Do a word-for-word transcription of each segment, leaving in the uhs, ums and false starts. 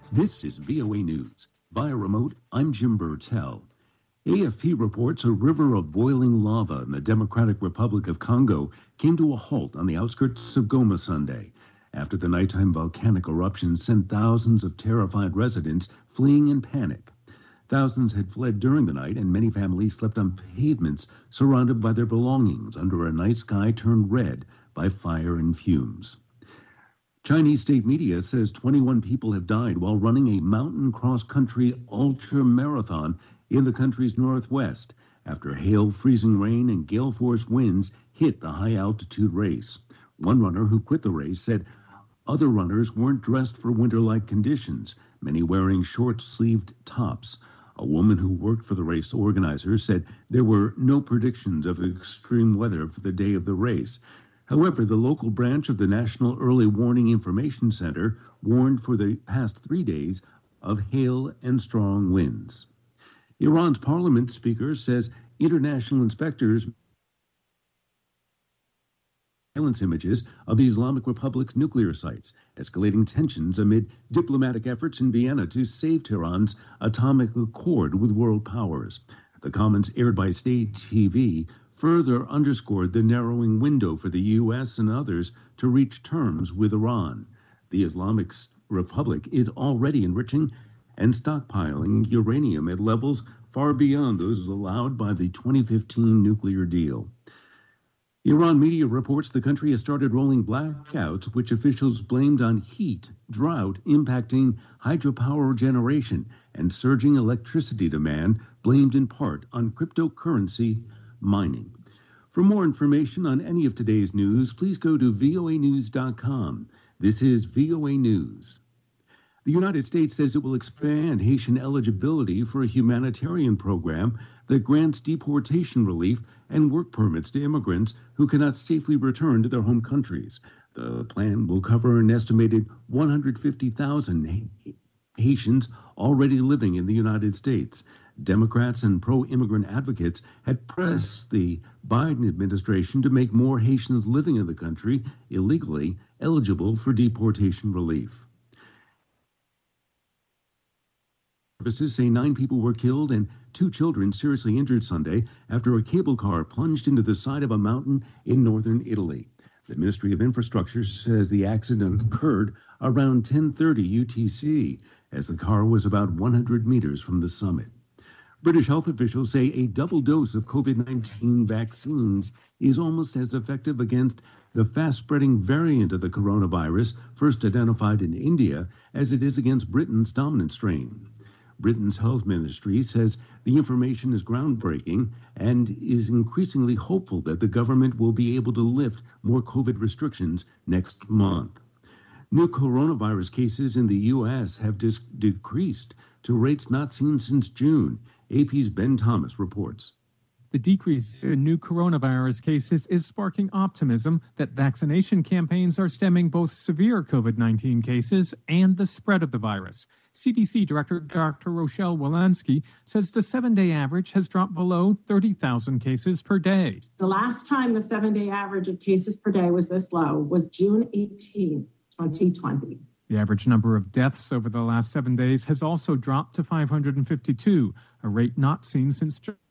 This is V O A News. Via remote, I'm Jim Burtell. A F P reports a river of boiling lava in the Democratic Republic of Congo came to a halt on the outskirts of Goma Sunday after the nighttime volcanic eruption sent thousands of terrified residents fleeing in panic. Thousands had fled during the night, and many families slept on pavements surrounded by their belongings under a night sky turned red by fire and fumes. Chinese state media says twenty-one people have died while running a mountain cross-country ultra-marathon in the country's northwest after hail, freezing rain, and gale-force winds hit the high-altitude race. One runner who quit the race said other runners weren't dressed for winter-like conditions, many wearing short-sleeved tops. A woman who worked for the race organizers said there were no predictions of extreme weather for the day of the race. However, the local branch of the National Early Warning Information Center warned for the past three days of hail and strong winds. Iran's parliament speaker says international inspectors surveillance images of the Islamic Republic's nuclear sites, escalating tensions amid diplomatic efforts in Vienna to save Tehran's atomic accord with world powers. The comments aired by state T V further underscored the narrowing window for the U S and others to reach terms with Iran. The Islamic Republic is already enriching and stockpiling uranium at levels far beyond those allowed by the twenty fifteen nuclear deal. Iran media reports the country has started rolling blackouts, which officials blamed on heat, drought impacting hydropower generation, and surging electricity demand blamed in part on cryptocurrency mining. For more information on any of today's news, please go to V O A news dot com. This is V O A News. The United States says it will expand Haitian eligibility for a humanitarian program that grants deportation relief and work permits to immigrants who cannot safely return to their home countries. The plan will cover an estimated one hundred fifty thousand Haitians already living in the United States. Democrats and pro-immigrant advocates had pressed the Biden administration to make more Haitians living in the country illegally eligible for deportation relief. Services say nine people were killed and two children seriously injured Sunday after a cable car plunged into the side of a mountain in northern Italy. The Ministry of Infrastructure says the accident occurred around ten thirty U T C as the car was about one hundred meters from the summit. British health officials say a double dose of COVID nineteen vaccines is almost as effective against the fast-spreading variant of the coronavirus first identified in India as it is against Britain's dominant strain. Britain's health ministry says the information is groundbreaking and is increasingly hopeful that the government will be able to lift more COVID restrictions next month. New coronavirus cases in the U S have dis- decreased to rates not seen since June. A P's Ben Thomas reports. The decrease in new coronavirus cases is sparking optimism that vaccination campaigns are stemming both severe COVID nineteen cases and the spread of the virus. C D C Director Doctor Rochelle Walensky says the seven-day average has dropped below thirty thousand cases per day. The last time the seven-day average of cases per day was this low was June eighteenth, twenty twenty. The average number of deaths over the last seven days has also dropped to five hundred fifty-two, a rate not seen since June.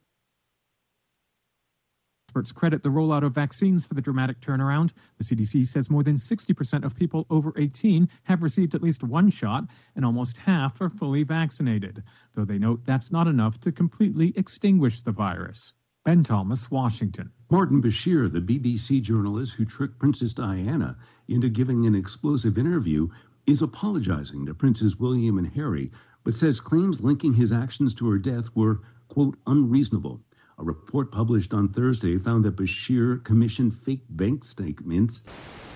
Experts credit the rollout of vaccines for the dramatic turnaround. The C D C says more than sixty percent of people over eighteen have received at least one shot, and almost half are fully vaccinated, though they note that's not enough to completely extinguish the virus. Ben Thomas, Washington. Martin Bashir, the B B C journalist who tricked Princess Diana into giving an explosive interview, is apologizing to Princes William and Harry, but says claims linking his actions to her death were, quote, unreasonable. A report published on Thursday found that Bashir commissioned fake bank statements